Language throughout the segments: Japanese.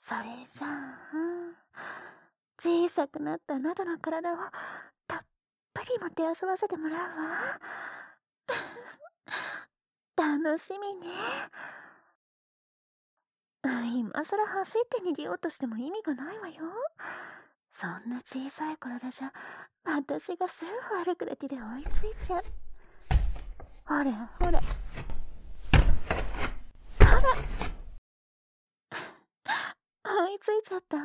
それじゃ小さくなったあなたの体をたっぷりもてあそばせてもらうわ。楽しみね。今さら走って逃げようとしても意味がないわよ。そんな小さい体じゃ、私がすぐ歩くだけで追いついちゃう。ほらほら、追いついちゃったわ。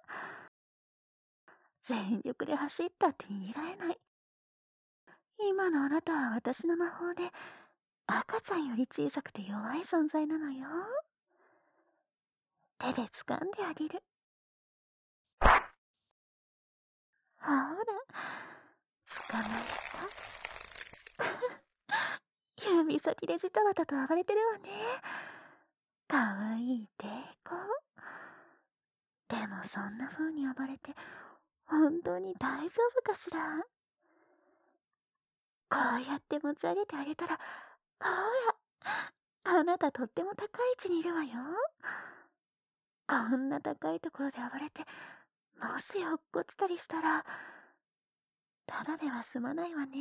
全力で走ったって逃げられない。今のあなたは私の魔法で赤ちゃんより小さくて弱い存在なのよ。手で掴んであげる。ほら、捕まえた。指先でジタバタと暴れてるわね。かわいい抵抗。でもそんな風に暴れて本当に大丈夫かしら。こうやって持ち上げてあげたら、ほら、あなたとっても高い位置にいるわよ。こんな高いところで暴れて、もし落っこちたりしたら、ただでは済まないわね。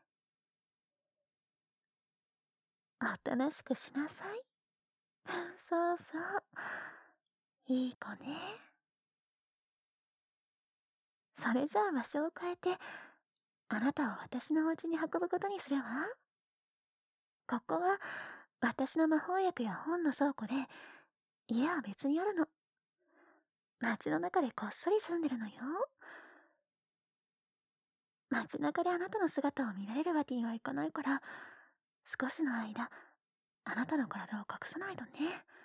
おとなしくしなさい。そうそう。いい子ね。それじゃあ場所を変えて、あなたを私のお家に運ぶことにするわ。ここは私の魔法薬や本の倉庫で、家は別にあるの。街の中でこっそり住んでるのよ。街中であなたの姿を見られるわけにはいかないから、少しの間、あなたの体を隠さないとね。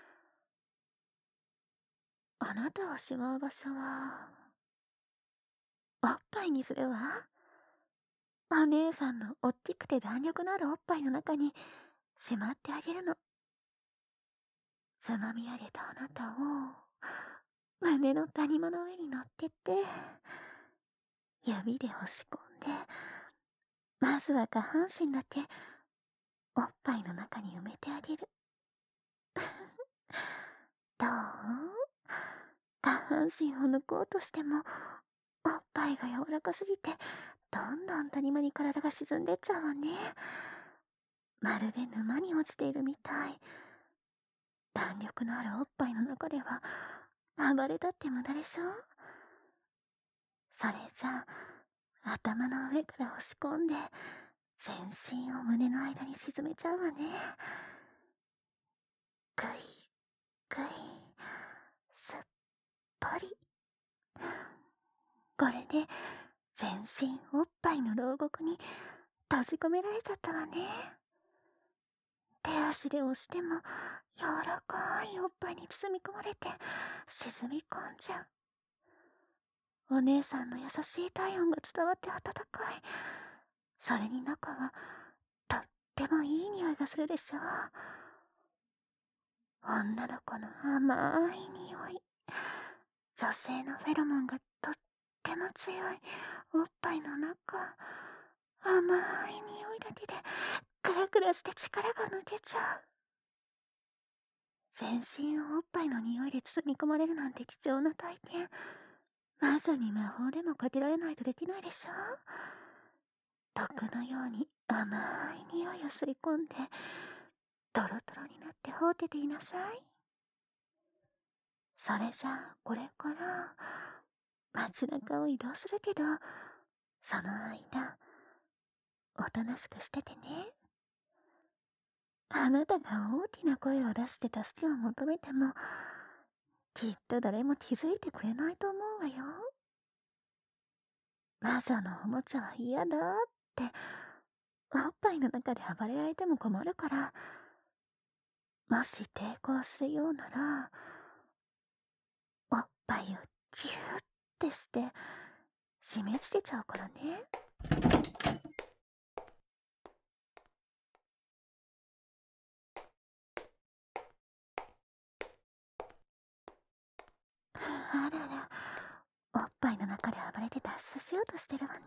あなたをしまう場所は、おっぱいにするわ。お姉さんのおっきくて弾力のあるおっぱいの中にしまってあげるの。つまみ上げたあなたを胸の谷間の上に乗っけて、指で押し込んで、まずは下半身だけおっぱいの中に埋めてあげる。どう？下半身を抜こうとしても、おっぱいが柔らかすぎて、どんどん谷間に体が沈んでっちゃうわね。まるで沼に落ちているみたい。弾力のあるおっぱいの中では、暴れたって無駄でしょ。それじゃあ、頭の上から押し込んで、全身を胸の間に沈めちゃうわね。ぐい、ぐい、すっぽり。これで、全身おっぱいの牢獄に閉じ込められちゃったわね。手足で押しても、柔らかいおっぱいに包み込まれて、沈み込んじゃう。お姉さんの優しい体温が伝わって温かい。それに中は、とってもいい匂いがするでしょう。女の子の甘い匂い。女性のフェロモンがとっても強いおっぱいの中。甘い匂いだけでクラクラして力が抜けちゃう。全身をおっぱいの匂いで包み込まれるなんて貴重な体験。魔女に魔法でもかけられないとできないでしょ。毒のように甘い匂いを吸い込んで、ドロドロになって放ってていなさい。それじゃあこれから街中を移動するけど、その間おとなしくしててね。あなたが大きな声を出して助けを求めても、きっと誰も気づいてくれないと思うわよ。魔女のおもちゃは嫌だって、おっぱいの中で暴れられても困るから、もし抵抗するようなら、おっぱいをギューってして、締め付けちゃうからね。あらら、おっぱいの中で暴れて脱出しようとしてるわね。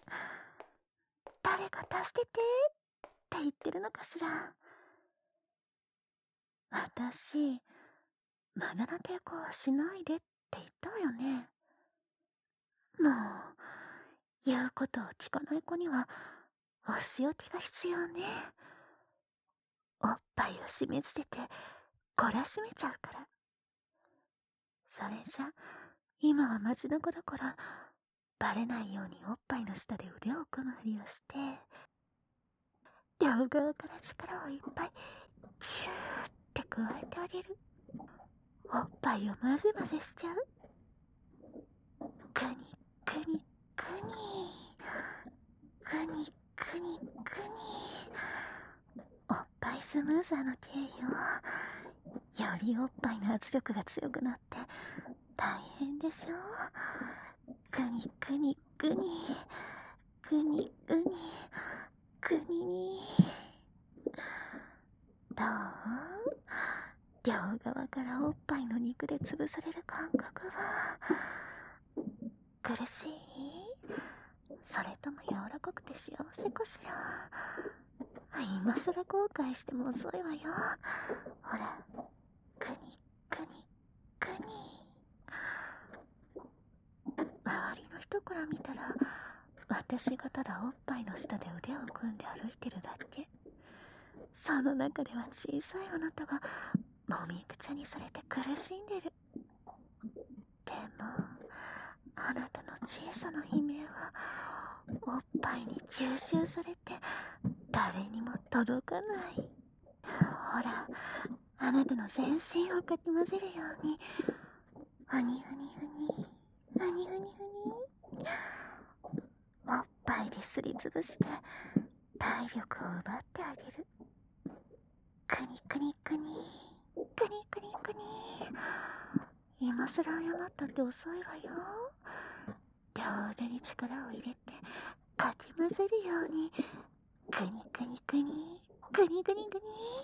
誰か助けてって言ってるのかしら。私、 無駄な抵抗はしないでって言ったわよね。もう、言うことを聞かない子には、お仕置きが必要ね。おっぱいを締め付けて、懲らしめちゃうから。それじゃ、今は街の子だから、バレないようにおっぱいの下で腕を組むふりをして、両側から力をいっぱい、キューって加えてあげる。おっぱいを混ぜ混ぜしちゃう。くにくにくに。くにくにくに。おっぱいスムーザーの経由を、よりおっぱいの圧力が強くなって、大変でしょ。くにくにくに。くにくに。くにに。どう？両側からおっぱいの肉で潰される感覚は苦しい？それとも柔らかくて幸せかしら？今さら後悔しても遅いわよ。ほら、くにくにくに。周りの人から見たら、私がただおっぱいの下で腕を組んで歩いてるだけ。その中では小さいあなたがもみくちゃにされて苦しんでる。でも、あなたの小さな悲鳴はおっぱいに吸収されて誰にも届かない。ほら、あなたの全身をかき混ぜるように、ふにふにふに、ふにふにふに。おっぱいですりつぶして体力を奪ってあげる。くにくにくに、くにくにくに。今さら謝ったって遅いわよ。両腕に力を入れてかき混ぜるように、くにくにくに、くにくにくに。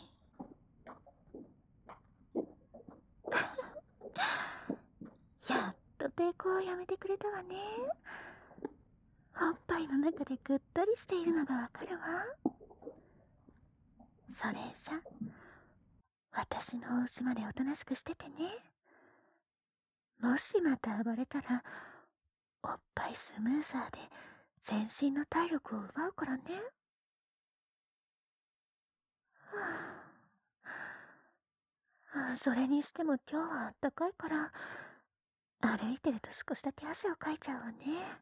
やっと抵抗をやめてくれたわね。おっぱいの中でぐったりしているのがわかるわ。それじゃ、私のお家までおとなしくしててね。もしまた暴れたら、おっぱいスムーザーで全身の体力を奪うからね。それにしても今日はあったかいから、歩いてると少しだけ汗をかいちゃうわね。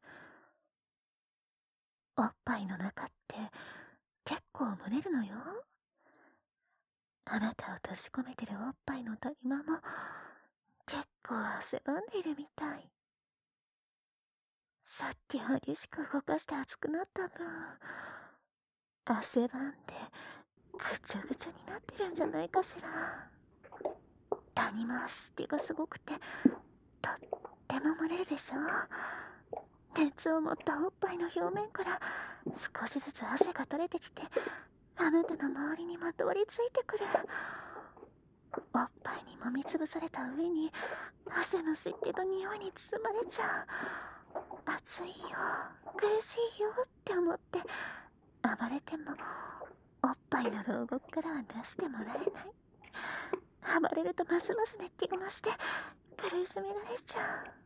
おっぱいの中って結構蒸れるのよ。あなたを閉じ込めてるおっぱいの谷間も結構汗ばんでいるみたい。さっき激しく動かして熱くなった分、汗ばんでぐちゃぐちゃになってるんじゃないかしら。谷間は湿気がすごくてとっても蒸れるでしょ。熱を持ったおっぱいの表面から少しずつ汗が垂れてきて、あなたの周りにまとわりついてくる。おっぱいに揉みつぶされた上に汗の湿気と匂いに包まれちゃう。暑いよ、苦しいよって思って暴れてもおっぱいの牢獄からは出してもらえない。暴れるとますます熱気が増して苦しめられちゃう。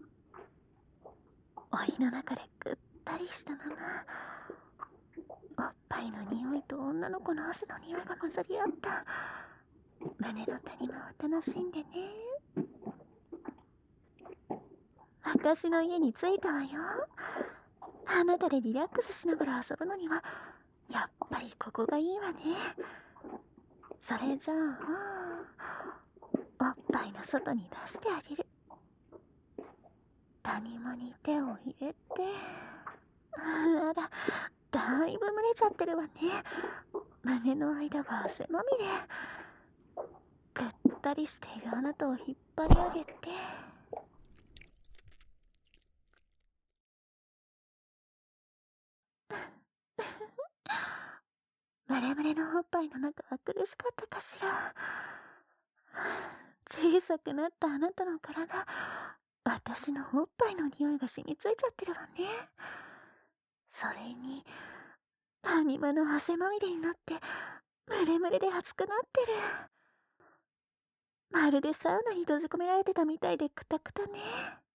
檻の中でぐったりしたまま、おっぱいの匂いと女の子の汗の匂いが混ざり合った胸の谷間を楽しんでね。私の家に着いたわよ。あなたでリラックスしながら遊ぶのにはやっぱりここがいいわね。それじゃあ、おっぱいの外に出してあげる。谷間に手を入れて、あら、だいぶ蒸れちゃってるわね。胸の間が汗まみれ。ぐったりしているあなたを引っ張り上げて、ムレムレのおっぱいの中は苦しかったかしら。小さくなったあなたの体、私のおっぱいの匂いが染みついちゃってるわね。それに谷間の汗まみれになってムレムレで熱くなってる。 まるでサウナに閉じ込められてたみたいでクタクタね。